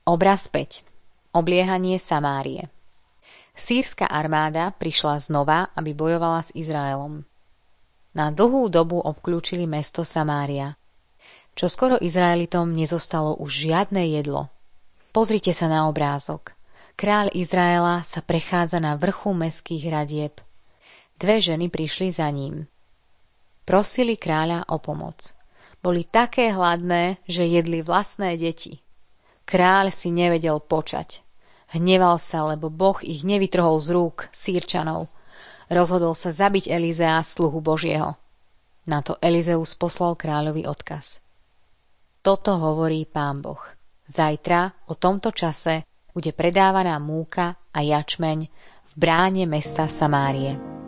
Obraz 5. Obliehanie Samárie. Sýrska armáda prišla znova, aby bojovala s Izraelom. Na dlhú dobu obklúčili mesto Samária. Čoskoro Izraelitom nezostalo už žiadne jedlo. Pozrite sa na obrázok. Kráľ Izraela sa prechádza na vrchu mestských hradieb. 2 ženy prišli za ním. Prosili kráľa o pomoc. Boli také hladné, že jedli vlastné deti. Kráľ si nevedel počať. Hneval sa, lebo Boh ich nevytrhol z rúk Sýrčanov. Rozhodol sa zabiť Elizea, sluhu Božieho. Na to Elizeus poslal kráľovi odkaz. Toto hovorí Pán Boh. Zajtra o tomto čase bude predávaná múka a jačmeň v bráne mesta Samárie.